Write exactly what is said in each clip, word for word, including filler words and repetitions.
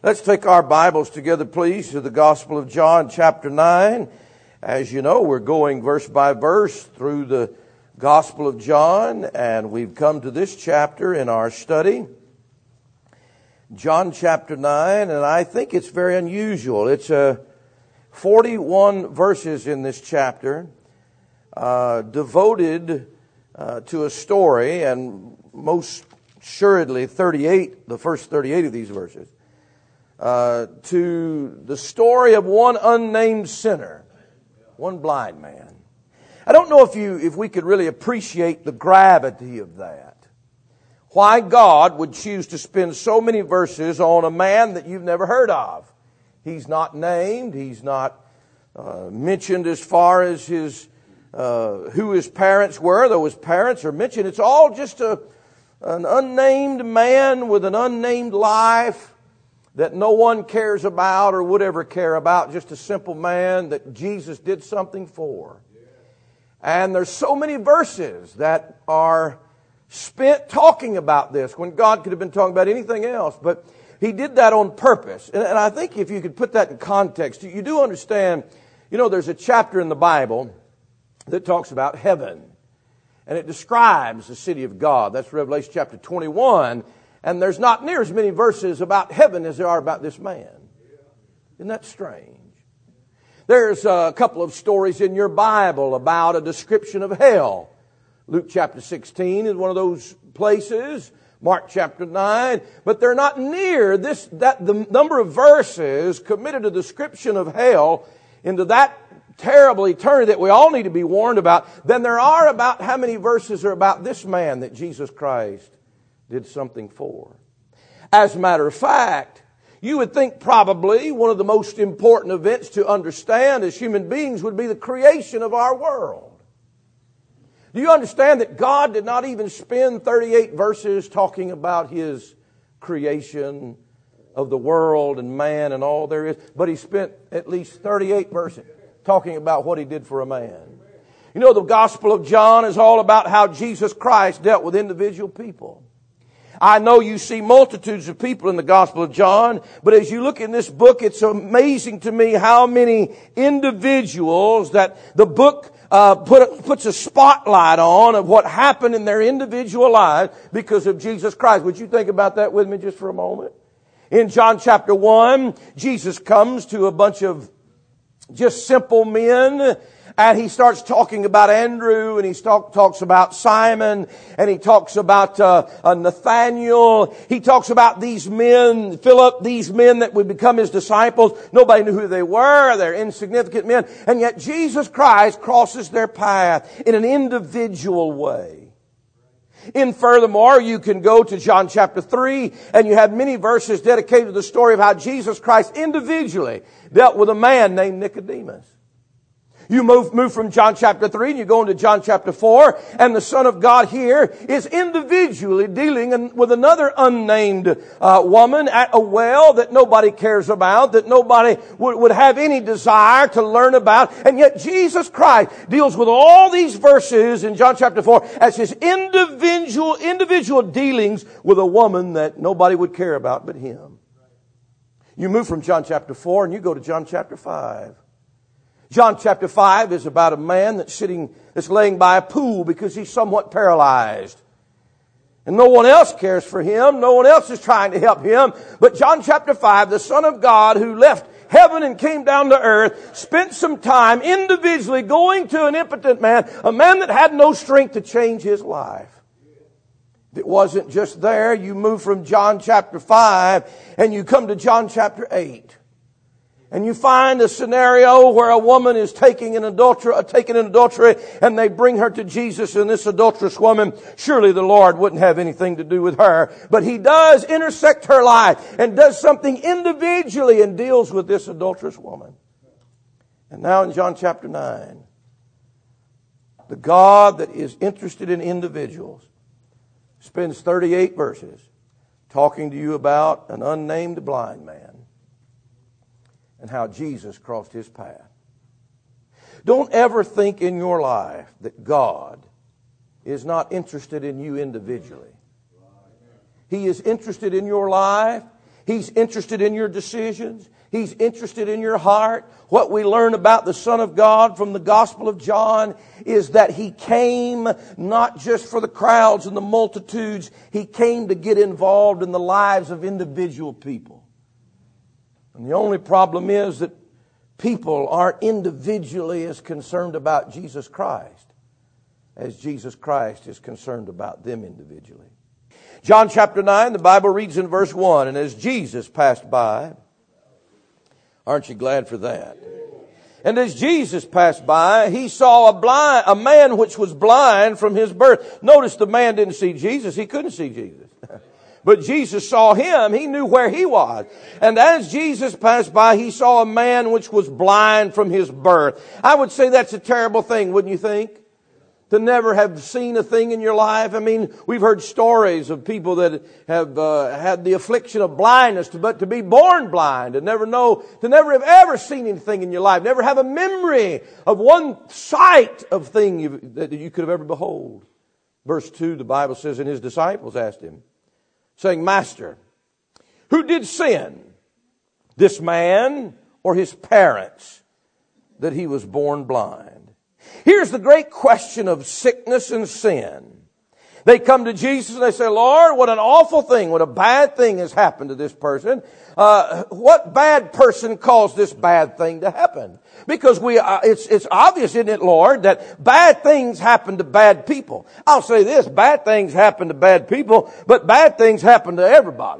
Let's take our Bibles together, please, to the Gospel of John, chapter nine. As you know, we're going verse by verse through the Gospel of John, and we've come to this chapter in our study. John chapter nine, and I think it's very unusual. It's uh, forty-one verses in this chapter, uh, devoted uh, to a story, and most assuredly thirty-eight, the first thirty-eight of these verses, uh, to the story of one unnamed sinner, one blind man. I don't know if you, if we could really appreciate the gravity of that. Why God would choose to spend so many verses on a man that you've never heard of. He's not named. He's not uh, mentioned as far as his uh, who his parents were, though his parents are mentioned. It's all just a an unnamed man with an unnamed life that no one cares about or would ever care about. Just a simple man that Jesus did something for. And there's so many verses that are spent talking about this when God could have been talking about anything else. But He did that on purpose. And, and I think if you could put that in context, you, you do understand, you know, there's a chapter in the Bible that talks about heaven. And it describes the city of God. That's Revelation chapter twenty-one. And there's not near as many verses about heaven as there are about this man. Isn't that strange? There's a couple of stories in your Bible about a description of hell. Luke chapter sixteen is one of those places. Mark chapter nine. But they're not near this, that the number of verses committed a description of hell into that terrible eternity that we all need to be warned about. Then there are about how many verses are about this man that Jesus Christ did something for. As a matter of fact, you would think probably one of the most important events to understand as human beings would be the creation of our world. Do you understand that God did not even spend thirty-eight verses talking about His creation of the world and man and all there is, but He spent at least thirty-eight verses talking about what He did for a man. You know, the Gospel of John is all about how Jesus Christ dealt with individual people. I know you see multitudes of people in the Gospel of John, but as you look in this book, it's amazing to me how many individuals that the book uh, put, puts a spotlight on of what happened in their individual lives because of Jesus Christ. Would you think about that with me just for a moment? In John chapter one, Jesus comes to a bunch of just simple men, and He starts talking about Andrew, and He talk, talks about Simon, and He talks about uh, uh, Nathaniel. He talks about these men, Philip, these men that would become His disciples. Nobody knew who they were. They're insignificant men. And yet Jesus Christ crosses their path in an individual way. And furthermore, you can go to John chapter three, and you have many verses dedicated to the story of how Jesus Christ individually dealt with a man named Nicodemus. You move, move from John chapter three and you go into John chapter four, and the Son of God here is individually dealing with another unnamed uh, woman at a well that nobody cares about, that nobody would, would have any desire to learn about. And yet Jesus Christ deals with all these verses in John chapter four as His individual, individual dealings with a woman that nobody would care about but Him. You move from John chapter four and you go to John chapter five. John chapter five is about a man that's sitting, that's laying by a pool because he's somewhat paralyzed. And no one else cares for him. No one else is trying to help him. But John chapter five, the Son of God who left heaven and came down to earth, spent some time individually going to an impotent man, a man that had no strength to change his life. It wasn't just there. You move from John chapter five and you come to John chapter eight. And you find a scenario where a woman is taking an adultery, uh, taken in adultery, and they bring her to Jesus, and this adulterous woman, surely the Lord wouldn't have anything to do with her. But He does intersect her life and does something individually and deals with this adulterous woman. And now in John chapter nine, the God that is interested in individuals spends thirty-eight verses talking to you about an unnamed blind man and how Jesus crossed His path. Don't ever think in your life that God is not interested in you individually. He is interested in your life. He's interested in your decisions. He's interested in your heart. What we learn about the Son of God from the Gospel of John is that He came not just for the crowds and the multitudes. He came to get involved in the lives of individual people. And the only problem is that people aren't individually as concerned about Jesus Christ as Jesus Christ is concerned about them individually. John chapter nine, the Bible reads in verse one, and as Jesus passed by, aren't you glad for that? And as Jesus passed by, He saw a blind, a man which was blind from his birth. Notice the man didn't see Jesus. He couldn't see Jesus. But Jesus saw him. He knew where he was. And as Jesus passed by, He saw a man which was blind from his birth. I would say that's a terrible thing, wouldn't you think? To never have seen a thing in your life. I mean, we've heard stories of people that have uh, had the affliction of blindness, but to be born blind and never know, to never have ever seen anything in your life, never have a memory of one sight of thing you, that you could have ever behold. Verse two, the Bible says, and His disciples asked Him, saying, Master, who did sin, this man or his parents, that he was born blind? Here's the great question of sickness and sin. They come to Jesus and they say, Lord, what an awful thing, what a bad thing has happened to this person. Uh, what bad person caused this bad thing to happen? Because we, uh, it's, it's obvious, isn't it, Lord, that bad things happen to bad people. I'll say this, bad things happen to bad people, but bad things happen to everybody.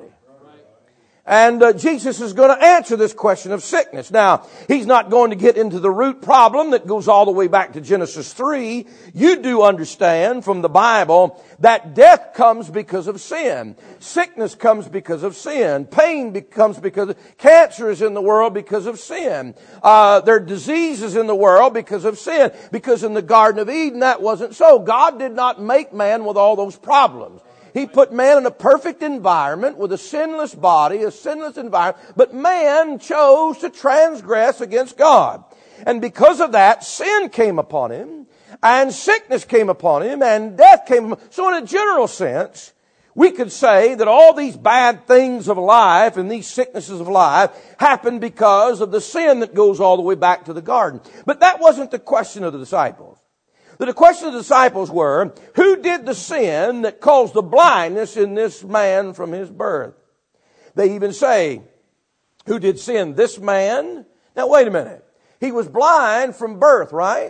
And uh, Jesus is going to answer this question of sickness. Now, He's not going to get into the root problem that goes all the way back to Genesis three. You do understand from the Bible that death comes because of sin. Sickness comes because of sin. Pain becomes because of, cancer is in the world because of sin. Uh, there are diseases in the world because of sin. Because in the Garden of Eden, that wasn't so. God did not make man with all those problems. He put man in a perfect environment with a sinless body, a sinless environment, but man chose to transgress against God. And because of that, sin came upon him, and sickness came upon him, and death came upon him. So in a general sense, we could say that all these bad things of life and these sicknesses of life happen because of the sin that goes all the way back to the garden. But that wasn't the question of the disciples. The question of the disciples were, who did the sin that caused the blindness in this man from his birth? They even say, who did sin? This man? Now wait a minute. He was blind from birth, right?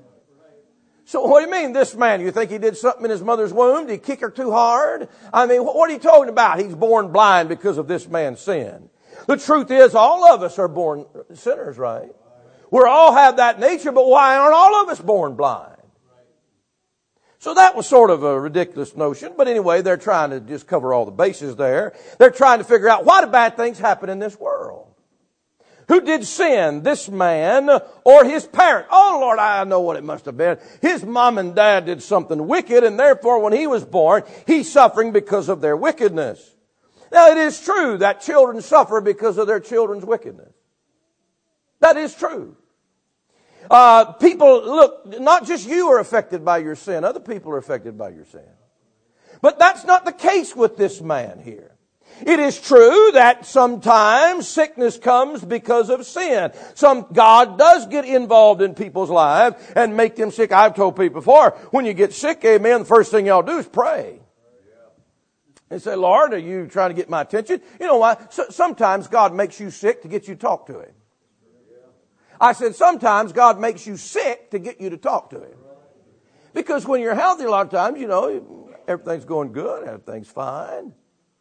So what do you mean, this man? You think he did something in his mother's womb? Did he kick her too hard? I mean, what are you talking about? He's born blind because of this man's sin. The truth is, all of us are born sinners, right? We all have that nature, but why aren't all of us born blind? So that was sort of a ridiculous notion. But anyway, they're trying to just cover all the bases there. They're trying to figure out, why do bad things happen in this world? Who did sin, this man or his parent? Oh, Lord, I know what it must have been. His mom and dad did something wicked, and therefore when he was born, he's suffering because of their wickedness. Now, it is true that children suffer because of their children's wickedness. That is true. Uh, people, look, not just you are affected by your sin. Other people are affected by your sin. But that's not the case with this man here. It is true that sometimes sickness comes because of sin. Some, God does get involved in people's lives and make them sick. I've told people before, when you get sick, amen, the first thing y'all do is pray. They say, Lord, are you trying to get my attention? You know why? So, sometimes God makes you sick to get you to talk to Him. I said, sometimes God makes you sick to get you to talk to Him. Because when you're healthy, a lot of times, you know, everything's going good, everything's fine.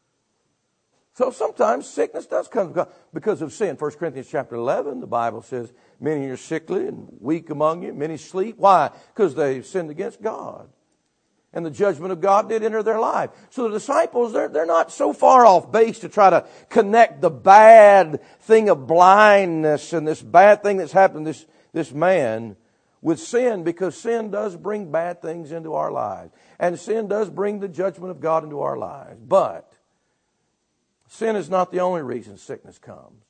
So sometimes sickness does come because of sin. First Corinthians chapter eleven, the Bible says, many are sickly and weak among you, many sleep. Why? Because they sinned against God. And the judgment of God did enter their life. So the disciples, they're, they're not so far off base to try to connect the bad thing of blindness and this bad thing that's happened to this, this man with sin, because sin does bring bad things into our lives. And sin does bring the judgment of God into our lives. But sin is not the only reason sickness comes.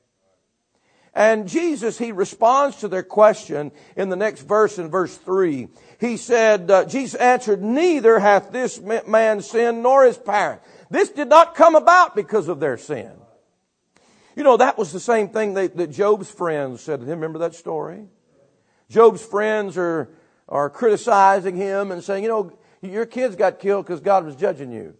And Jesus, He responds to their question in the next verse, in verse three. He said, uh, Jesus answered, neither hath this man sinned nor his parent. This did not come about because of their sin. You know, that was the same thing that, that Job's friends said to him. Remember that story? Job's friends are, are criticizing him and saying, you know, your kids got killed because God was judging you.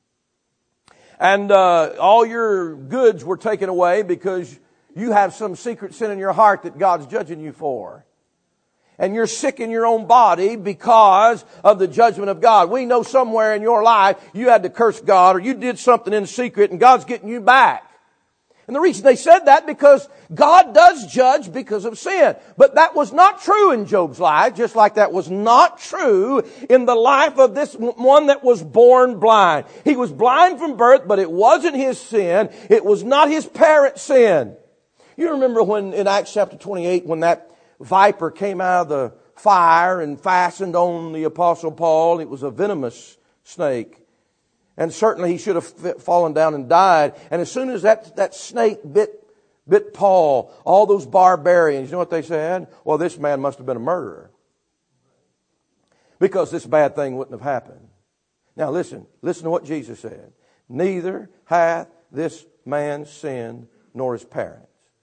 And uh, all your goods were taken away because you have some secret sin in your heart that God's judging you for. And you're sick in your own body because of the judgment of God. We know somewhere in your life you had to curse God or you did something in secret and God's getting you back. And the reason they said that because God does judge because of sin. But that was not true in Job's life, just like that was not true in the life of this one that was born blind. He was blind from birth, but it wasn't his sin. It was not his parents' sin. You remember when in Acts chapter twenty-eight, when that viper came out of the fire and fastened on the Apostle Paul. It was a venomous snake. And certainly he should have fallen down and died. And as soon as that, that snake bit, bit Paul, all those barbarians, you know what they said? Well, this man must have been a murderer. Because this bad thing wouldn't have happened. Now listen, listen to what Jesus said. Neither hath this man sinned nor his parents.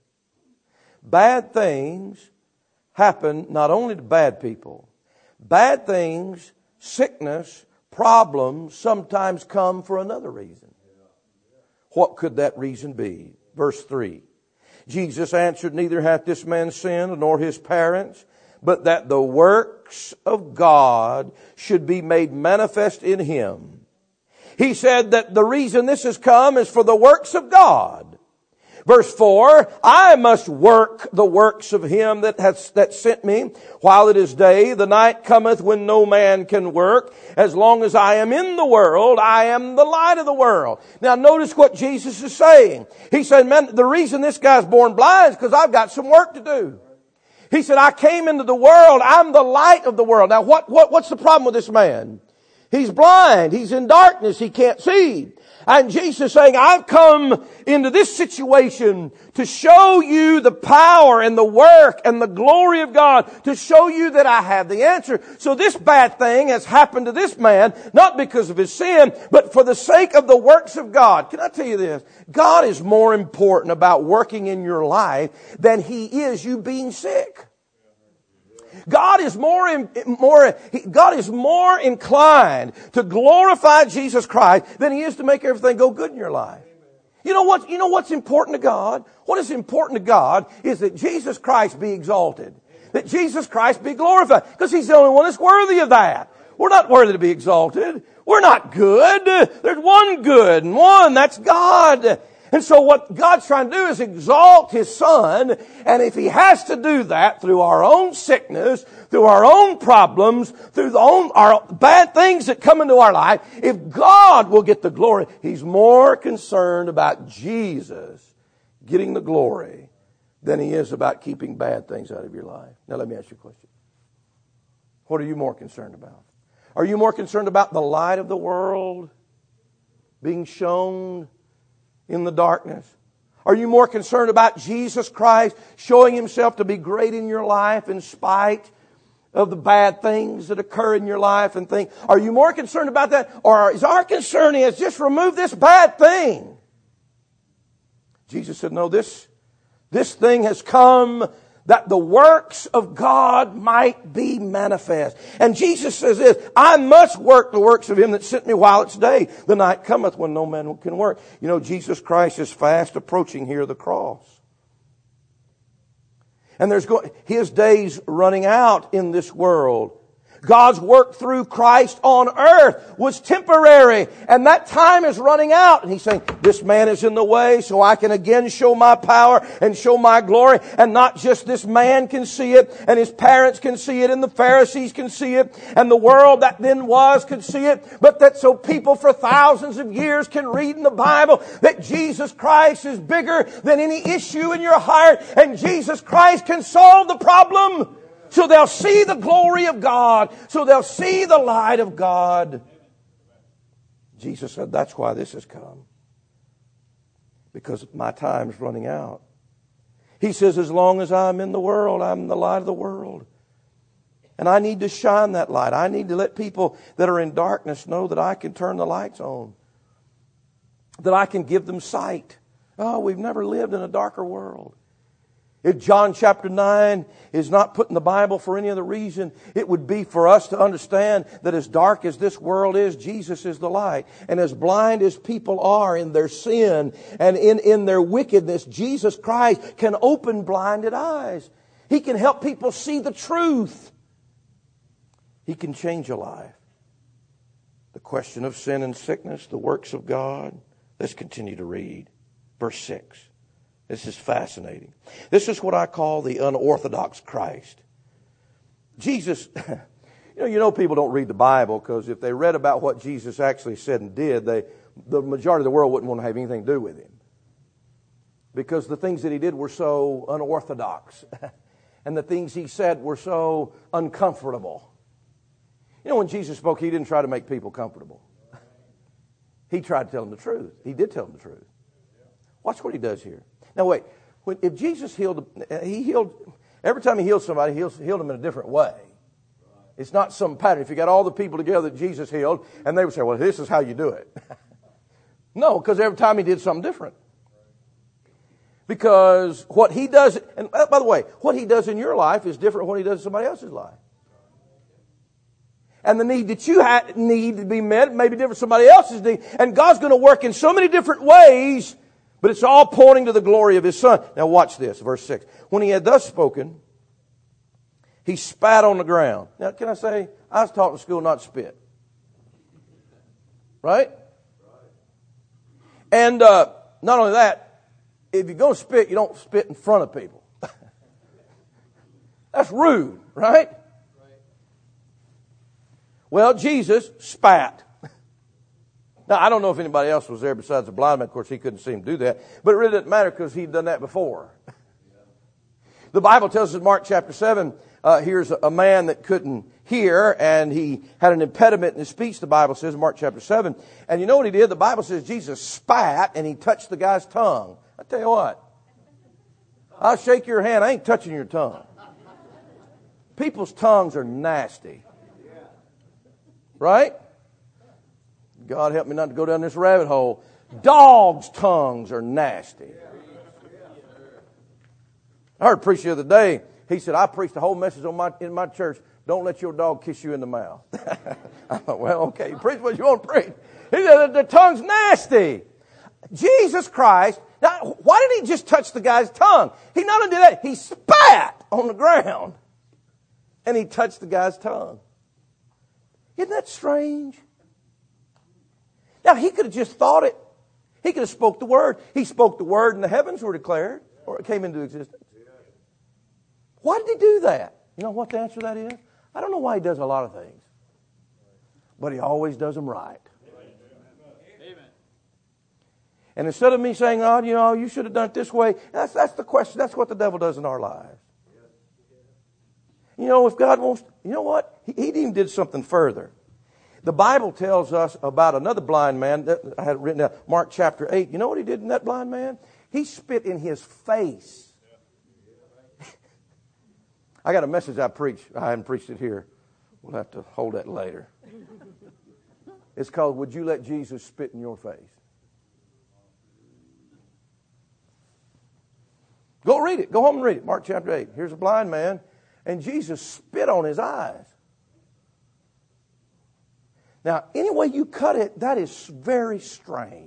Bad things happen not only to bad people. Bad things, sickness, problems sometimes come for another reason. What could that reason be? Verse three. Jesus answered, neither hath this man sinned nor his parents, but that the works of God should be made manifest in him. He said that the reason this has come is for the works of God. Verse four, I must work the works of him that has that sent me while it is day. The night cometh when no man can work. As long as I am in the world, I am the light of the world. Now notice what Jesus is saying. He said, man, the reason this guy's born blind is because I've got some work to do. He said, I came into the world. I'm the light of the world. Now what, what, what's the problem with this man? He's blind. He's in darkness. He can't see. And Jesus is saying, I've come into this situation to show you the power and the work and the glory of God, to show you that I have the answer. So this bad thing has happened to this man, not because of his sin, but for the sake of the works of God. Can I tell you this? God is more important about working in your life than He is you being sick. God is more, more, God is more inclined to glorify Jesus Christ than He is to make everything go good in your life. You know what, you know what's important to God? What is important to God is that Jesus Christ be exalted. That Jesus Christ be glorified. Because He's the only one that's worthy of that. We're not worthy to be exalted. We're not good. There's one good and one, that's God. And so what God's trying to do is exalt His Son. And if He has to do that through our own sickness, through our own problems, through the own, our bad things that come into our life, if God will get the glory, He's more concerned about Jesus getting the glory than He is about keeping bad things out of your life. Now let me ask you a question. What are you more concerned about? Are you more concerned about the light of the world being shown in the darkness? Are you more concerned about Jesus Christ showing Himself to be great in your life in spite of the bad things that occur in your life and things? Are you more concerned about that? Or is our concern is just remove this bad thing? Jesus said, no, this, this thing has come that the works of God might be manifest. And Jesus says this, I must work the works of Him that sent me while it's day. The night cometh when no man can work. You know, Jesus Christ is fast approaching here the cross. And there's go- His days running out in this world. God's work through Christ on earth was temporary, and that time is running out. And He's saying, this man is in the way so I can again show my power and show my glory. And not just this man can see it, and his parents can see it, and the Pharisees can see it, and the world that then was could see it, but that so people for thousands of years can read in the Bible that Jesus Christ is bigger than any issue in your heart, and Jesus Christ can solve the problem. So they'll see the glory of God. So they'll see the light of God. Jesus said, that's why this has come. Because my time's running out. He says, as long as I'm in the world, I'm the light of the world. And I need to shine that light. I need to let people that are in darkness know that I can turn the lights on. That I can give them sight. Oh, we've never lived in a darker world. If John chapter nine is not put in the Bible for any other reason, it would be for us to understand that as dark as this world is, Jesus is the light. And as blind as people are in their sin and in, in their wickedness, Jesus Christ can open blinded eyes. He can help people see the truth. He can change a life. The question of sin and sickness, the works of God. Let's continue to read. Verse six. This is fascinating. This is what I call the unorthodox Christ. Jesus, you know, you know people don't read the Bible because if they read about what Jesus actually said and did, they, the majority of the world wouldn't want to have anything to do with him. Because the things that he did were so unorthodox. And the things he said were so uncomfortable. You know, when Jesus spoke, he didn't try to make people comfortable. He tried to tell them the truth. He did tell them the truth. Watch what he does here. Now wait, when, if Jesus healed, he healed, every time he healed somebody, he healed, healed them in a different way. It's not some pattern. If you got all the people together that Jesus healed, and they would say, well, this is how you do it. No, because every time he did something different. Because what he does, and by the way, what he does in your life is different from what he does in somebody else's life. And the need that you have, need to be met may be different from somebody else's need. And God's going to work in so many different ways, but it's all pointing to the glory of His Son. Now watch this, verse six. When he had thus spoken, he spat on the ground. Now can I say, I was taught in school not to spit. Right? And uh, not only that, if you're going to spit, you don't spit in front of people. That's rude, right? Well, Jesus spat. Now, I don't know if anybody else was there besides the blind man. Of course, he couldn't see him do that. But it really didn't matter because he'd done that before. The Bible tells us in Mark chapter seven, uh, here's a man that couldn't hear and he had an impediment in his speech, the Bible says in Mark chapter seven. And you know what he did? The Bible says Jesus spat and he touched the guy's tongue. I tell you what, I'll shake your hand. I ain't touching your tongue. People's tongues are nasty. Right? God help me not to go down this rabbit hole. Dogs' tongues are nasty. I heard a preacher the other day. He said, I preached the whole message on my, in my church. Don't let your dog kiss you in the mouth. I thought, well, okay, you preach what you want to preach. He said, the, the tongue's nasty. Jesus Christ, now, why did he just touch the guy's tongue? He not only did that, he spat on the ground. And he touched the guy's tongue. Isn't that strange? Now, he could have just thought it. He could have spoke the word. He spoke the word and the heavens were declared, or it came into existence. Why did he do that? You know what the answer to that is? I don't know why he does a lot of things. But he always does them right. Amen. And instead of me saying, oh, you know, you should have done it this way, that's, that's the question. That's what the devil does in our lives. You know, if God wants, you know what? He, he even did something further. The Bible tells us about another blind man. That I had written down, Mark chapter eight. You know what he did in that blind man? He spit in his face. I got a message I preach. I haven't preached it here. We'll have to hold that later. It's called, Would You Let Jesus Spit in Your Face? Go read it. Go home and read it. Mark chapter eight. Here's a blind man. And Jesus spit on his eyes. Now, any way you cut it, that is very strange.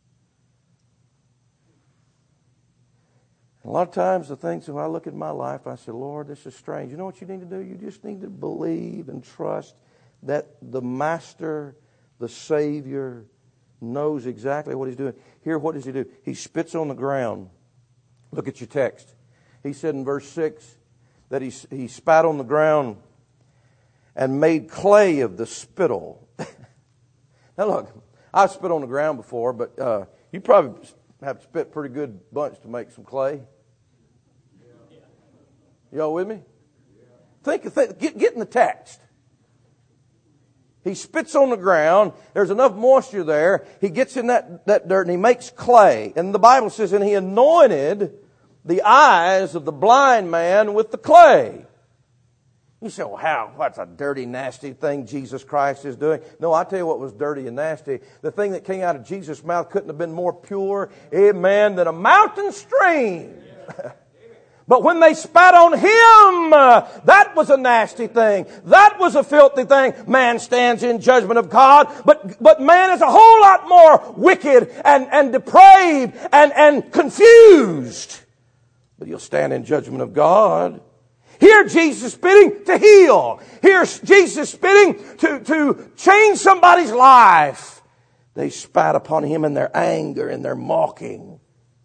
A lot of times the things, when I look at my life, I say, Lord, this is strange. You know what you need to do? You just need to believe and trust that the Master, the Savior, knows exactly what He's doing. Here, what does He do? He spits on the ground. Look at your text. He said in verse six, that he, he spat on the ground and made clay of the spittle. Now look, I've spit on the ground before, but uh, you probably have to spit a pretty good bunch to make some clay. Y'all with me? Think, think get, get in the text. He spits on the ground. There's enough moisture there. He gets in that, that dirt and he makes clay. And the Bible says, and he anointed the eyes of the blind man with the clay. You say, well, how? What's a dirty, nasty thing Jesus Christ is doing? No, I'll tell you what was dirty and nasty. The thing that came out of Jesus' mouth couldn't have been more pure, amen, than a mountain stream. But when they spat on Him, uh, that was a nasty thing. That was a filthy thing. Man stands in judgment of God, but, but man is a whole lot more wicked and, and depraved and, and confused. But he'll stand in judgment of God. Here Jesus spitting to heal. Here Jesus spitting to, to change somebody's life. They spat upon Him in their anger and their mocking.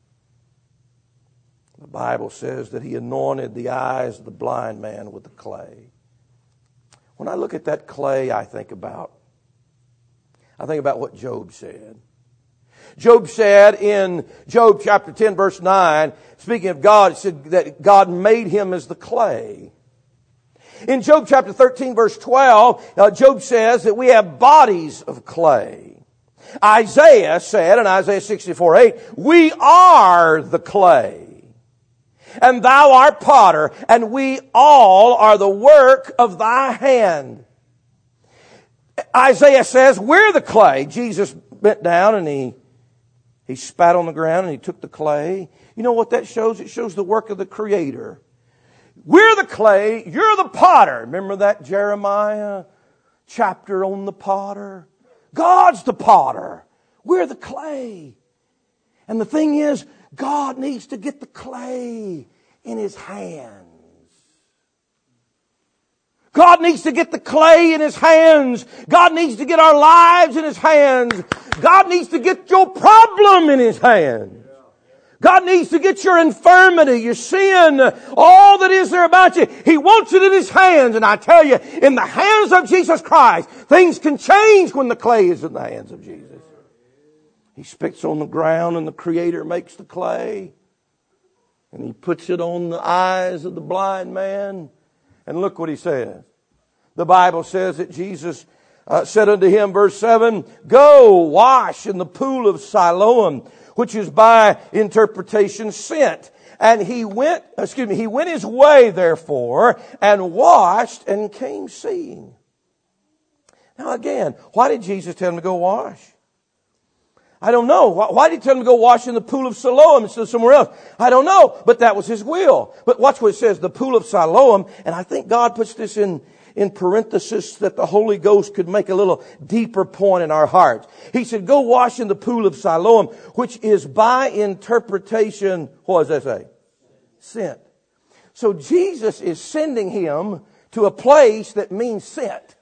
The Bible says that He anointed the eyes of the blind man with the clay. When I look at that clay, I think about, I think about what Job said. Job said in Job chapter ten verse nine, speaking of God, it said that God made him as the clay. In Job chapter thirteen verse twelve, uh, Job says that we have bodies of clay. Isaiah said in Isaiah sixty-four eight, we are the clay, and thou art potter, and we all are the work of thy hand. Isaiah says we're the clay. Jesus bent down and he He spat on the ground and He took the clay. You know what that shows? It shows the work of the Creator. We're the clay. You're the potter. Remember that Jeremiah chapter on the potter? God's the potter. We're the clay. And the thing is, God needs to get the clay in His hands. God needs to get the clay in His hands. God needs to get our lives in His hands. God needs to get your problem in His hands. God needs to get your infirmity, your sin, all that is there about you. He wants it in His hands. And I tell you, in the hands of Jesus Christ, things can change when the clay is in the hands of Jesus. He spits on the ground and the Creator makes the clay. And He puts it on the eyes of the blind man. And look what He says. The Bible says that Jesus uh, said unto him, verse seven, go wash in the pool of Siloam, which is by interpretation sent. And he went, excuse me, he went his way therefore and washed and came seeing. Now again, why did Jesus tell him to go wash? I don't know. Why did He tell him to go wash in the pool of Siloam instead of somewhere else? I don't know, but that was His will. But watch what it says, the pool of Siloam, and I think God puts this in, in parenthesis that the Holy Ghost could make a little deeper point in our hearts. He said, go wash in the pool of Siloam, which is by interpretation, what does that say? Sent. So Jesus is sending him to a place that means sent.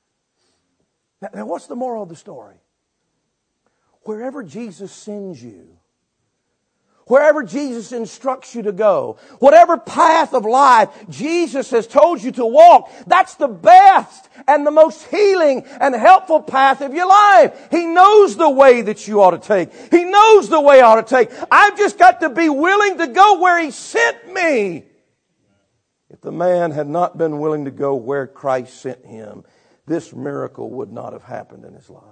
Now, now what's the moral of the story? Wherever Jesus sends you, wherever Jesus instructs you to go, whatever path of life Jesus has told you to walk, that's the best and the most healing and helpful path of your life. He knows the way that you ought to take. He knows the way I ought to take. I've just got to be willing to go where He sent me. If the man had not been willing to go where Christ sent him, this miracle would not have happened in his life.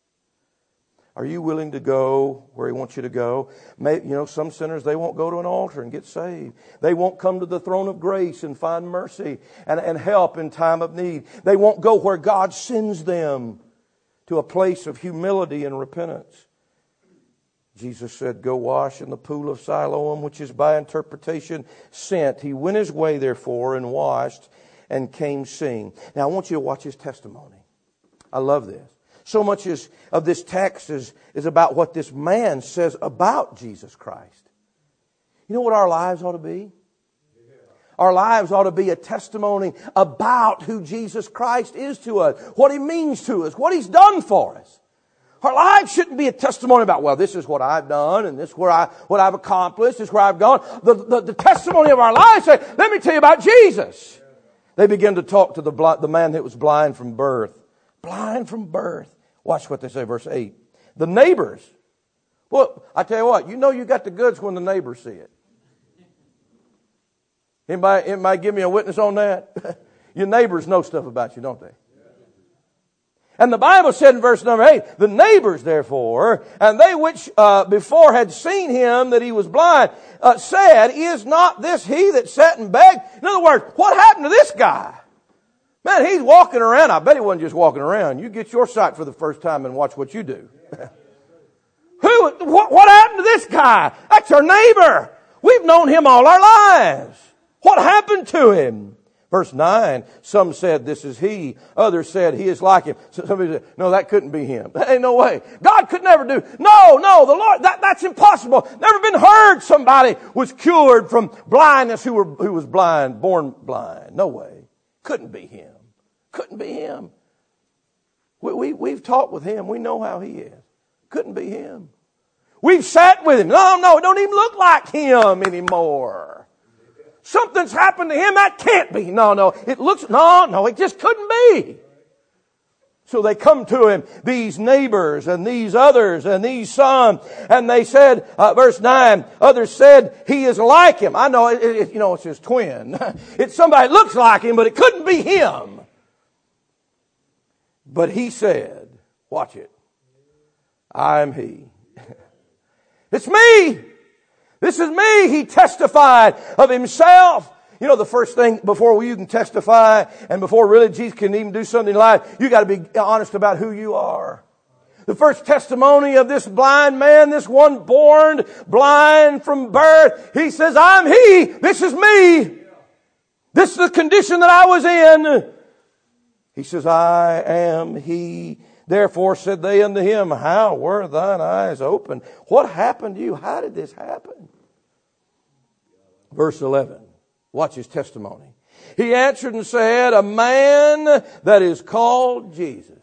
Are you willing to go where He wants you to go? May, you know, some sinners, they won't go to an altar and get saved. They won't come to the throne of grace and find mercy and, and help in time of need. They won't go where God sends them to a place of humility and repentance. Jesus said, go wash in the pool of Siloam, which is by interpretation sent. He went his way, therefore, and washed and came seeing. Now, I want you to watch his testimony. I love this. So much is, of this text is, is about what this man says about Jesus Christ. You know what our lives ought to be? Our lives ought to be a testimony about who Jesus Christ is to us, what He means to us, what He's done for us. Our lives shouldn't be a testimony about, well, this is what I've done and this is where I, what I've accomplished, this is where I've gone. The, the, the testimony of our lives say, let me tell you about Jesus. They begin to talk to the, blind, the man that was blind from birth. Blind from birth. Watch what they say, verse eight. The neighbors. Well, I tell you what, you know you got the goods when the neighbors see it. Anybody, anybody give me a witness on that? Your neighbors know stuff about you, don't they? And the Bible said in verse number eight, the neighbors therefore, and they which uh, before had seen him that he was blind, uh, said, is not this he that sat and begged? In other words, what happened to this guy? Man, he's walking around. I bet he wasn't just walking around. You get your sight for the first time and watch what you do. Who? What, what happened to this guy? That's our neighbor. We've known him all our lives. What happened to him? Verse nine, some said, this is he. Others said, he is like him. So somebody said, no, that couldn't be him. That ain't no way. God could never do. No, no, the Lord, that, that's impossible. Never been heard somebody was cured from blindness who, were, who was blind, born blind. No way. Couldn't be him. Couldn't be him. We, we, we've talked with him. We know how he is. Couldn't be him. We've sat with him. No, no, it don't even look like him anymore. Something's happened to him. That can't be. No, no, it looks, no, no, it just couldn't be. So they come to him, these neighbors and these others and these some, and they said, uh, verse nine, others said, he is like him. I know, it, it, you know, it's his twin. It's somebody that looks like him, but it couldn't be him. But he said, watch it, I am he. It's me. This is me. He testified of himself. You know, the first thing before you can testify and before really Jesus can even do something in life, you got to be honest about who you are. The first testimony of this blind man, this one born blind from birth, he says, I'm he. This is me. This is the condition that I was in. He says, I am he. Therefore said they unto him, how were thine eyes opened? What happened to you? How did this happen? Verse eleven. Watch his testimony. He answered and said, a man that is called Jesus.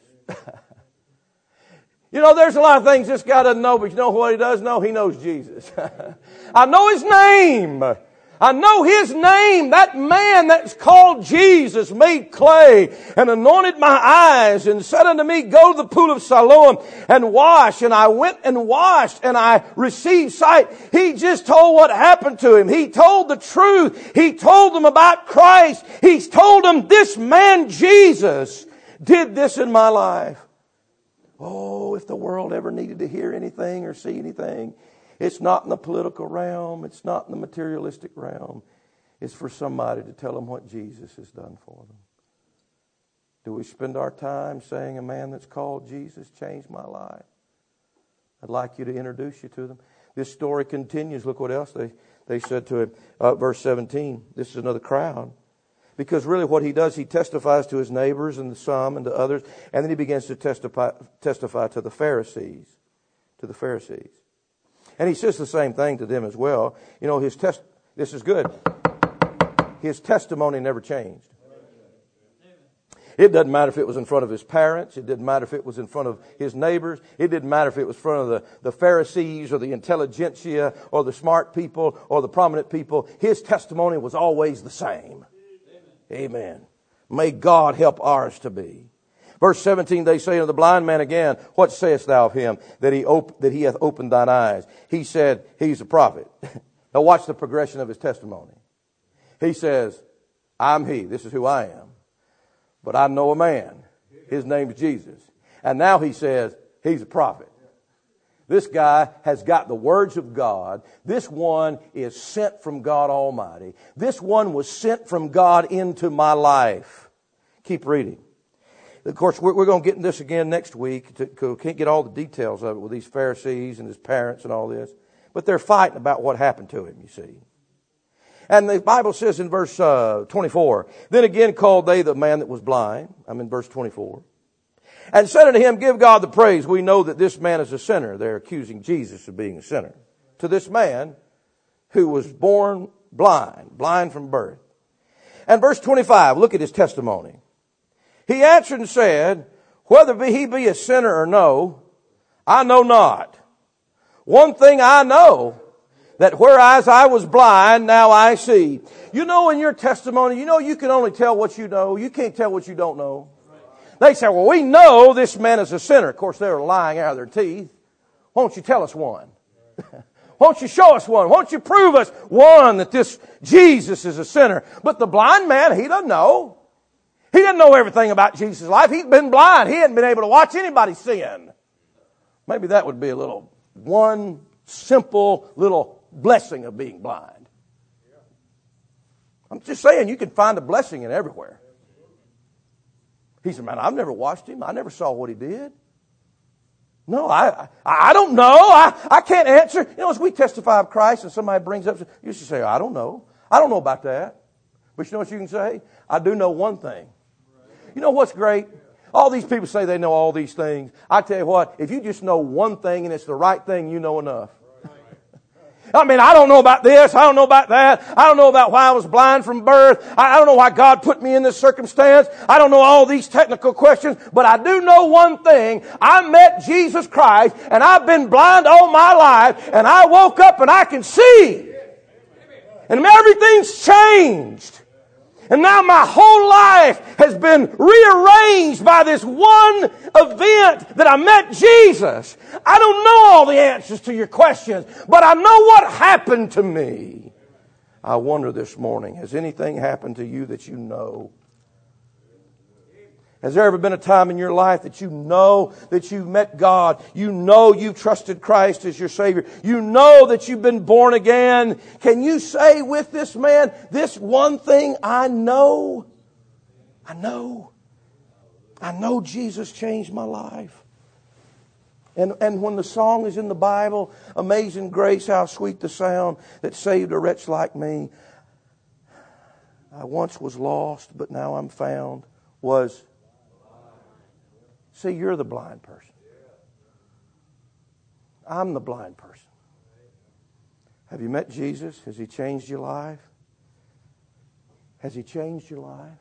You know, there's a lot of things this guy doesn't know, but you know what he does know? He knows Jesus. I know his name. I know his name. That man that's called Jesus made clay and anointed my eyes and said unto me, go to the pool of Siloam and wash. And I went and washed and I received sight. He just told what happened to him. He told the truth. He told them about Christ. He's told them this man Jesus did this in my life. Oh, if the world ever needed to hear anything or see anything, it's not in the political realm. It's not in the materialistic realm. It's for somebody to tell them what Jesus has done for them. Do we spend our time saying a man that's called Jesus changed my life? I'd like you to introduce you to them. This story continues. Look what else they, they said to him. Uh, verse seventeen. This is another crowd. Because really what he does, he testifies to his neighbors and some and to others. And then he begins to testify, testify to the Pharisees. To the Pharisees. And he says the same thing to them as well. You know, his test, this is good. His testimony never changed. It doesn't matter if it was in front of his parents. It didn't matter if it was in front of his neighbors. It didn't matter if it was in front of the, the Pharisees or the intelligentsia or the smart people or the prominent people. His testimony was always the same. Amen. Amen. May God help ours to be. Verse seventeen, they say unto the blind man again, what sayest thou of him that he op- that he hath opened thine eyes? He said, he's a prophet. Now watch the progression of his testimony. He says, I'm he. This is who I am. But I know a man. His name is Jesus. And now he says, he's a prophet. This guy has got the words of God. This one is sent from God Almighty. This one was sent from God into my life. Keep reading. Of course, we're, we're going to get in this again next week. To, to, can't get all the details of it with these Pharisees and his parents and all this. But they're fighting about what happened to him, you see. And the Bible says in verse uh, twenty-four, then again called they the man that was blind. I'm in verse twenty-four. And said unto him, give God the praise. We know that this man is a sinner. They're accusing Jesus of being a sinner. To this man who was born blind, blind from birth. And verse twenty-five, look at his testimony. He answered and said, whether he be a sinner or no, I know not. One thing I know, that whereas I was blind, now I see. You know, in your testimony, you know you can only tell what you know. You can't tell what you don't know. They say, well, we know this man is a sinner. Of course, they were lying out of their teeth. Won't you tell us one? Won't you show us one? Won't you prove us one that this Jesus is a sinner? But the blind man, he doesn't know. He didn't know everything about Jesus' life. He'd been blind. He hadn't been able to watch anybody sin. Maybe that would be a little, one simple little blessing of being blind. I'm just saying you can find a blessing in everywhere. He said, man, I've never watched him. I never saw what he did. No, I I don't know. I, I can't answer. You know, as we testify of Christ and somebody brings up, you should say, I don't know. I don't know about that. But you know what you can say? I do know one thing. You know what's great? All these people say they know all these things. I tell you what, if you just know one thing and it's the right thing, you know enough. I mean, I don't know about this. I don't know about that. I don't know about why I was blind from birth. I don't know why God put me in this circumstance. I don't know all these technical questions. But I do know one thing. I met Jesus Christ and I've been blind all my life. And I woke up and I can see. And everything's changed. And now my whole life has been rearranged by this one event that I met Jesus. I don't know all the answers to your questions, but I know what happened to me. I wonder this morning, has anything happened to you that you know? Has there ever been a time in your life that you know that you've met God? You know you've trusted Christ as your Savior. You know that you've been born again. Can you say with this man, this one thing I know? I know. I know Jesus changed my life. And, and when the song is in the Bible, Amazing Grace, how sweet the sound that saved a wretch like me. I once was lost, but now I'm found. Was See, you're the blind person. I'm the blind person. Have you met Jesus? Has He changed your life? Has He changed your life?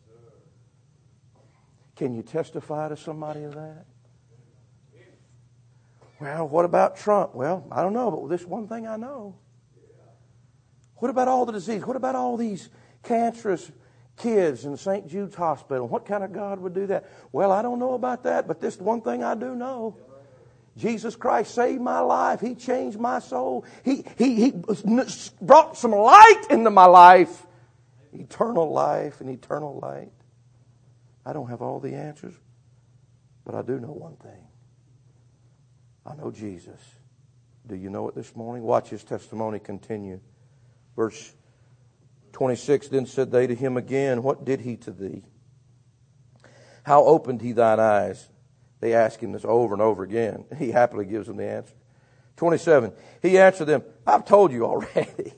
Can you testify to somebody of that? Well, what about Trump? Well, I don't know, but this one thing I know. What about all the disease? What about all these cancerous kids in Saint Jude's Hospital? What kind of God would do that? Well, I don't know about that, but this one thing I do know. Jesus Christ saved my life. He changed my soul. He, he, he brought some light into my life. Eternal life and eternal light. I don't have all the answers, but I do know one thing. I know Jesus. Do you know it this morning? Watch his testimony continue. Verse twenty-six, then said they to him again, what did he to thee? How opened he thine eyes? They ask him this over and over again. He happily gives them the answer. twenty-seven, he answered them, I've told you already.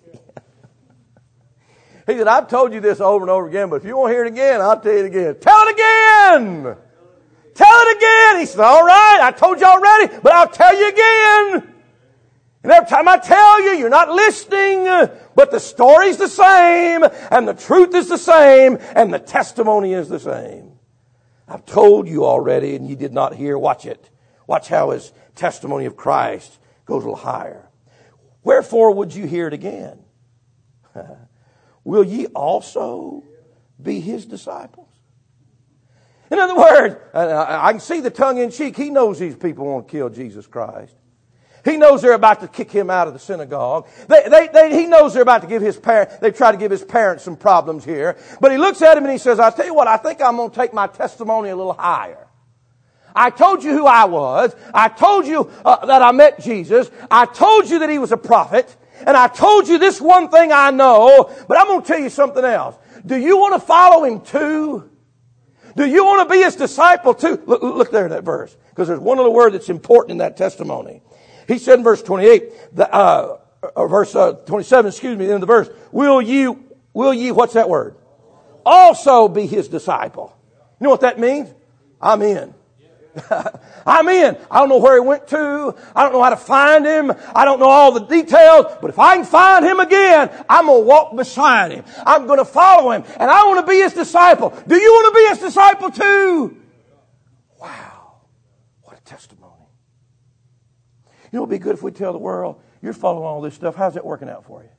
He said, I've told you this over and over again, but if you want to hear it again, I'll tell you it again. Tell it again! Tell it again! He said, all right, I told you already, but I'll tell you again. And every time I tell you, you're not listening, but the story's the same, and the truth is the same, and the testimony is the same. I've told you already, and you did not hear. Watch it. Watch how his testimony of Christ goes a little higher. Wherefore would you hear it again? Will ye also be his disciples? In other words, I can see the tongue in cheek. He knows these people want to kill Jesus Christ. He knows they're about to kick him out of the synagogue. They, they, they, he knows they're about to give his parents, they've tried to give his parents some problems here. But he looks at him and he says, I'll tell you what, I think I'm going to take my testimony a little higher. I told you who I was. I told you uh, that I met Jesus. I told you that he was a prophet. And I told you this one thing I know. But I'm going to tell you something else. Do you want to follow him too? Do you want to be his disciple too? Look, look there in that verse. Because there's one little word that's important in that testimony. He said in verse twenty-eight, the, uh, or verse uh, twenty-seven, excuse me, in the verse, will ye, will ye, what's that word? Also be his disciple. You know what that means? I'm in. I'm in. I don't know where he went to. I don't know how to find him. I don't know all the details. But if I can find him again, I'm going to walk beside him. I'm going to follow him. And I want to be his disciple. Do you want to be his disciple too? Wow. What a testimony. You know, it would be good if we tell the world, you're following all this stuff. How's that working out for you?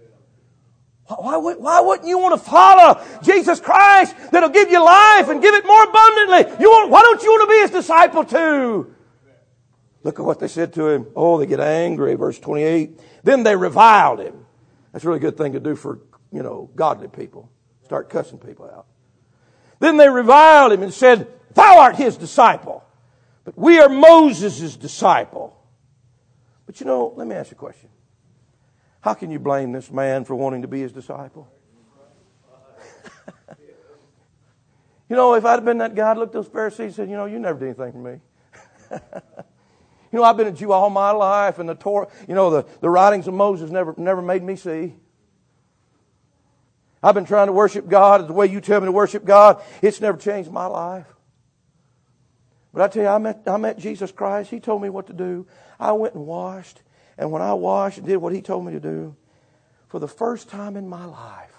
Why, why, why wouldn't you want to follow Jesus Christ that'll give you life and give it more abundantly? You want, why don't you want to be his disciple too? Look at what they said to him. Oh, they get angry. Verse twenty-eight. Then they reviled him. That's a really good thing to do for, you know, godly people. Start cussing people out. Then they reviled him and said, thou art his disciple, but we are Moses' disciple. But you know, let me ask you a question. How can you blame this man for wanting to be his disciple? You know, if I'd have been that guy, I'd look at those Pharisees and said, you know, you never did anything for me. You know, I've been a Jew all my life, and the Torah, you know, the, the writings of Moses never never made me see. I've been trying to worship God the way you tell me to worship God. It's never changed my life. But I tell you, I met, I met Jesus Christ. He told me what to do. I went and washed. And when I washed and did what He told me to do, for the first time in my life,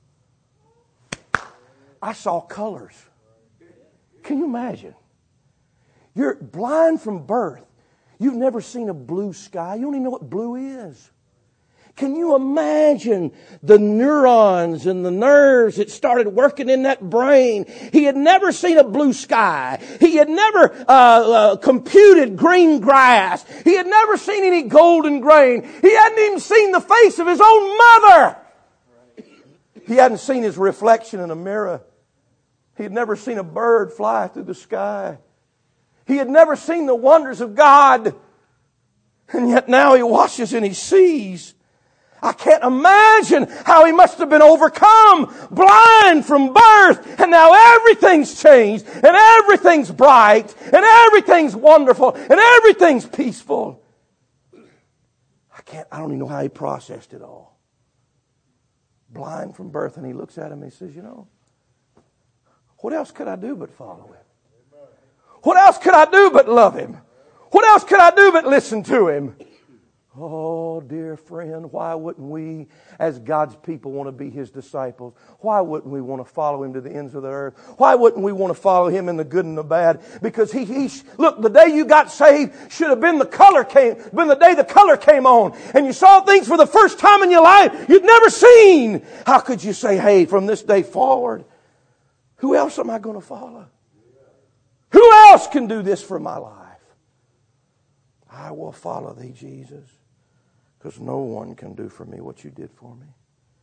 I saw colors. Can you imagine? You're blind from birth. You've never seen a blue sky. You don't even know what blue is. Can you imagine the neurons and the nerves that started working in that brain? He had never seen a blue sky. He had never uh, uh, computed green grass. He had never seen any golden grain. He hadn't even seen the face of his own mother. He hadn't seen his reflection in a mirror. He had never seen a bird fly through the sky. He had never seen the wonders of God. And yet now he watches and he sees. I can't imagine how he must have been overcome, blind from birth. And now everything's changed, and everything's bright, and everything's wonderful, and everything's peaceful. I can't, I don't even know how he processed it all. Blind from birth, and he looks at him and he says, you know, what else could I do but follow him? What else could I do but love him? What else could I do but listen to him? Oh, dear friend, why wouldn't we, as God's people, want to be His disciples? Why wouldn't we want to follow Him to the ends of the earth? Why wouldn't we want to follow Him in the good and the bad? Because He, he look, the day you got saved should have been the color came, been the day the color came on, and you saw things for the first time in your life you'd never seen. How could you say, hey, from this day forward, who else am I going to follow? Who else can do this for my life? I will follow Thee, Jesus. Because no one can do for me what you did for me.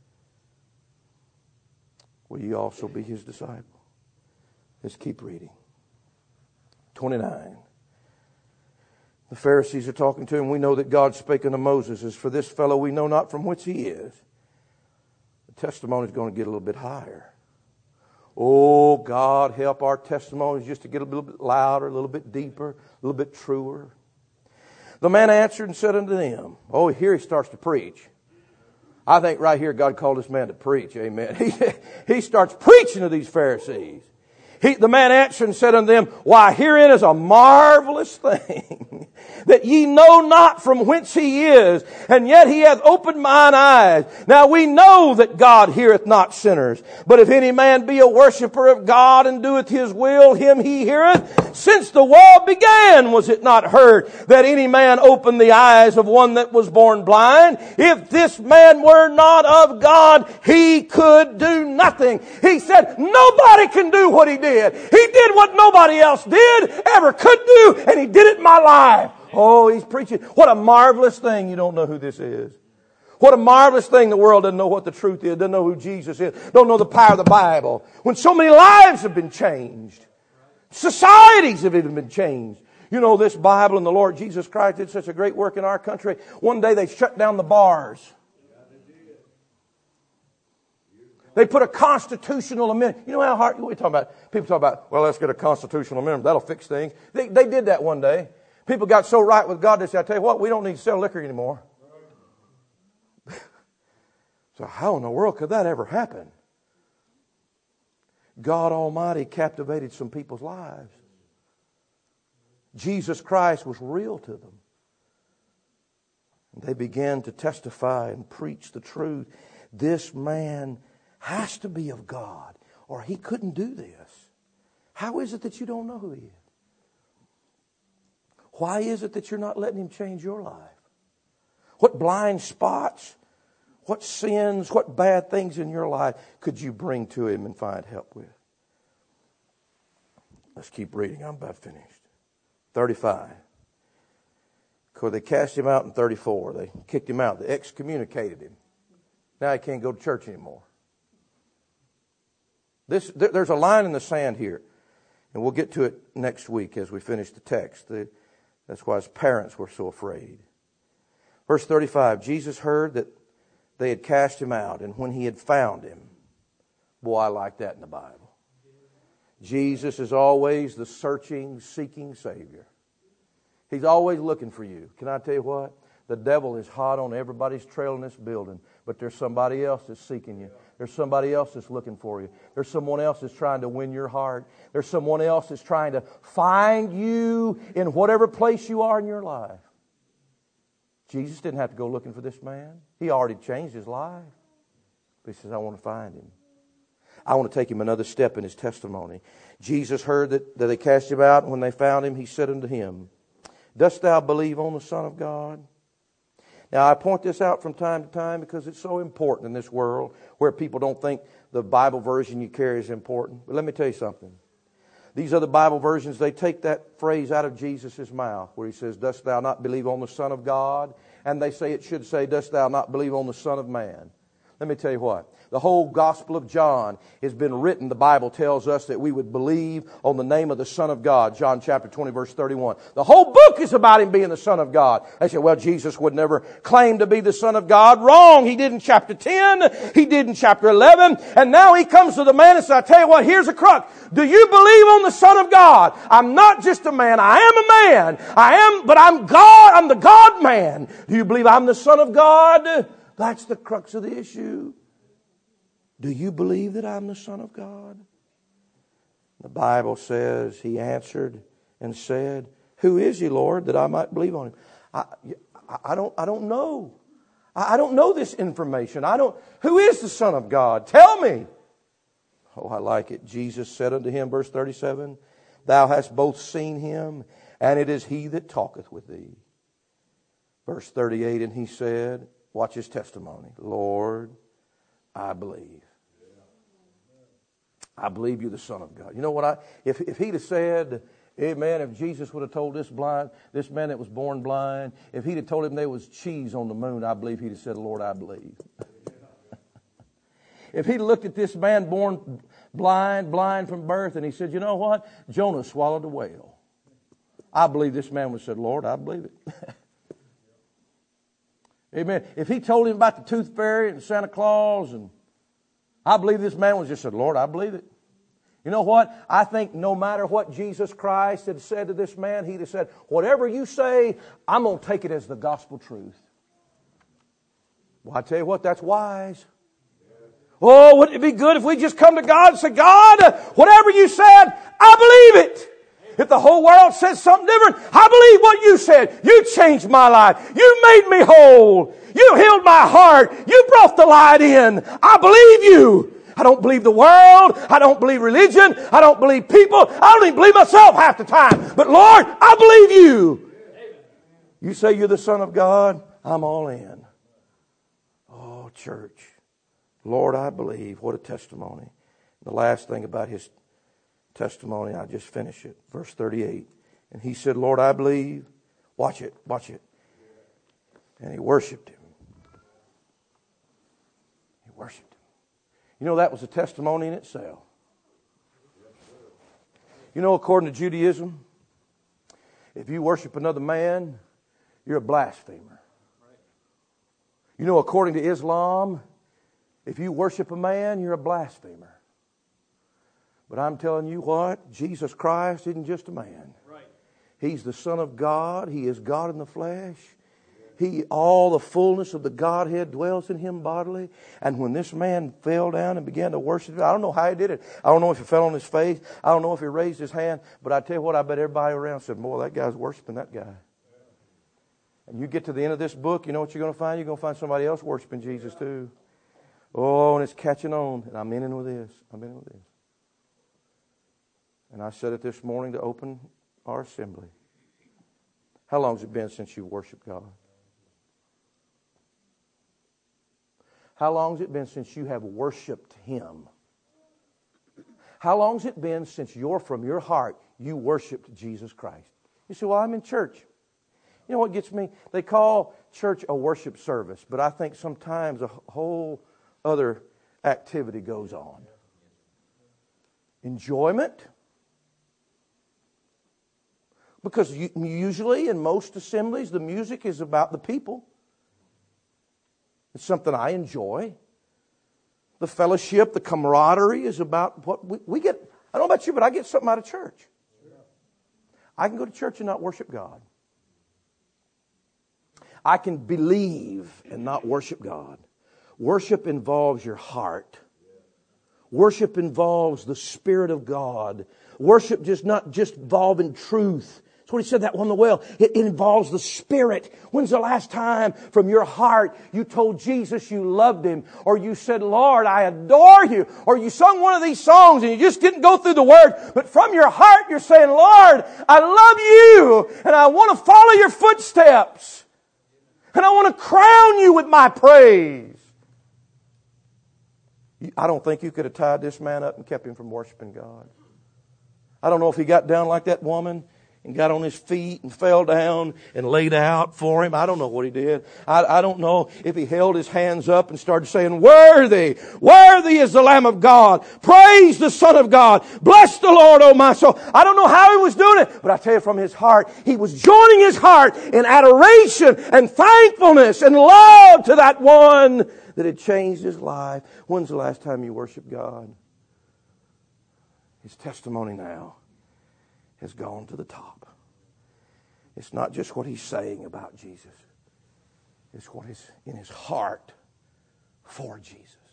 Will you also be His disciple? Let's keep reading. twenty-nine. The Pharisees are talking to him. We know that God spake unto Moses, as for this fellow we know not from whence he is. The testimony is going to get a little bit higher. Oh, God, help our testimonies just to get a little bit louder, a little bit deeper, a little bit truer. The man answered and said unto them, oh, here he starts to preach. I think right here God called this man to preach. Amen. He, he starts preaching to these Pharisees. He, the man answered and said unto them, why, herein is a marvelous thing, that ye know not from whence he is, and yet he hath opened mine eyes. Now we know that God heareth not sinners, but if any man be a worshipper of God and doeth his will, him he heareth. Since the world began, was it not heard that any man opened the eyes of one that was born blind? If this man were not of God, he could do nothing. He said, nobody can do what he did. He did what nobody else did, ever could do, and He did it in my life. Oh, he's preaching. What a marvelous thing. You don't know who this is. What a marvelous thing. The world doesn't know what the truth is, doesn't know who Jesus is, don't know the power of the Bible. When so many lives have been changed. Societies have even been changed. You know, this Bible and the Lord Jesus Christ did such a great work in our country. One day they shut down the bars. They put a constitutional amendment. You know how hard, what are we talking about? People talk about, well, let's get a constitutional amendment. That'll fix things. They, they did that one day. People got so right with God, they said, I tell you what, we don't need to sell liquor anymore. So how in the world could that ever happen? God Almighty captivated some people's lives. Jesus Christ was real to them. And they began to testify and preach the truth. This man has to be of God, or he couldn't do this. How is it that you don't know who he is? Why is it that you're not letting him change your life? What blind spots, what sins, what bad things in your life could you bring to him and find help with? Let's keep reading. I'm about finished. thirty-five. Because they cast him out in thirty-four. They kicked him out. They excommunicated him. Now he can't go to church anymore. This, there's a line in the sand here, and we'll get to it next week as we finish the text. That's why his parents were so afraid. Verse thirty-five, Jesus heard that they had cast him out, and when he had found him, boy, I like that in the Bible. Jesus is always the searching, seeking Savior. He's always looking for you. Can I tell you what? The devil is hot on everybody's trail in this building, but there's somebody else that's seeking you. There's somebody else that's looking for you. There's someone else that's trying to win your heart. There's someone else that's trying to find you in whatever place you are in your life. Jesus didn't have to go looking for this man. He already changed his life. But he says, I want to find him. I want to take him another step in his testimony. Jesus heard that, that they cast him out, and when they found him, he said unto him, Dost thou believe on the Son of God? Now, I point this out from time to time because it's so important in this world where people don't think the Bible version you carry is important. But let me tell you something. These other Bible versions, they take that phrase out of Jesus' mouth where he says, Dost thou not believe on the Son of God? And they say it should say, Dost thou not believe on the Son of Man? Let me tell you what. The whole Gospel of John has been written. The Bible tells us that we would believe on the name of the Son of God. John chapter twenty, verse thirty-one. The whole book is about Him being the Son of God. They say, well, Jesus would never claim to be the Son of God. Wrong. He did in chapter ten. He did in chapter eleven. And now He comes to the man and says, I tell you what, here's a crux. Do you believe on the Son of God? I'm not just a man. I am a man. I am, but I'm God. I'm the God man. Do you believe I'm the Son of God? That's the crux of the issue. Do you believe that I'm the Son of God? The Bible says he answered and said, Who is He, Lord, that I might believe on Him? I, I, don't, I don't know. I, I don't know this information. I don't. Who is the Son of God? Tell me. Oh, I like it. Jesus said unto him, verse thirty-seven, Thou hast both seen Him, and it is He that talketh with thee. Verse thirty-eight, and he said, watch his testimony, Lord, I believe. I believe You're the Son of God. You know what? I if if he'd have said, amen, if Jesus would have told this blind, this man that was born blind, if he'd have told him there was cheese on the moon, I believe he'd have said, Lord, I believe. If he'd looked at this man born blind, blind from birth, and he said, you know what? Jonah swallowed a whale. I believe this man would have said, Lord, I believe it. Amen. If he told him about the tooth fairy and Santa Claus, and I believe this man would have just said, Lord, I believe it. You know what? I think no matter what Jesus Christ had said to this man, he'd have said, whatever you say, I'm going to take it as the gospel truth. Well, I tell you what, that's wise. Oh, wouldn't it be good if we just come to God and say, God, whatever you said, I believe it. If the whole world says something different, I believe what you said. You changed my life. You made me whole. You healed my heart. You brought the light in. I believe you. I don't believe the world. I don't believe religion. I don't believe people. I don't even believe myself half the time. But Lord, I believe you. You say you're the Son of God, I'm all in. Oh, church. Lord, I believe. What a testimony. The last thing about his testimony, I'll just finish it. Verse thirty-eight. And he said, Lord, I believe. Watch it, watch it. And he worshiped Him. He worshiped Him. You know, that was a testimony in itself. You know, according to Judaism, if you worship another man, you're a blasphemer. You know, according to Islam, if you worship a man, you're a blasphemer. But I'm telling you what, Jesus Christ isn't just a man. Right. He's the Son of God. He is God in the flesh. He, all the fullness of the Godhead dwells in Him bodily. And when this man fell down and began to worship, I don't know how he did it. I don't know if he fell on his face. I don't know if he raised his hand. But I tell you what, I bet everybody around said, boy, that guy's worshiping that guy. And you get to the end of this book, you know what you're going to find? You're going to find somebody else worshiping Jesus too. Oh, and it's catching on. And I'm in with this. I'm in with this. And I said it this morning to open our assembly. How long has it been since you worshiped God? How long has it been since you have worshiped Him? How long has it been since you're from your heart, you worshiped Jesus Christ? You say, well, I'm in church. You know what gets me? They call church a worship service, but I think sometimes a whole other activity goes on. Enjoyment. Because usually in most assemblies, the music is about the people. It's something I enjoy. The fellowship, the camaraderie is about what we, we get. I don't know about you, but I get something out of church. I can go to church and not worship God. I can believe and not worship God. Worship involves your heart. Worship involves the Spirit of God. Worship does not just involve in truth. That's what he said that one in the well. It, it involves the Spirit. When's the last time from your heart you told Jesus you loved Him? Or you said, Lord, I adore You. Or you sung one of these songs and you just didn't go through the word. But from your heart you're saying, Lord, I love You. And I want to follow Your footsteps. And I want to crown You with my praise. I don't think you could have tied this man up and kept him from worshiping God. I don't know if he got down like that woman and got on his feet and fell down and laid out for him. I don't know what he did. I, I don't know if he held his hands up and started saying, Worthy, worthy is the Lamb of God. Praise the Son of God. Bless the Lord, oh my soul. I don't know how he was doing it, but I tell you from his heart, he was joining his heart in adoration and thankfulness and love to that one that had changed his life. When's the last time you worshiped God? His testimony now has gone to the top. It's not just what he's saying about Jesus. It's what is in his heart for Jesus.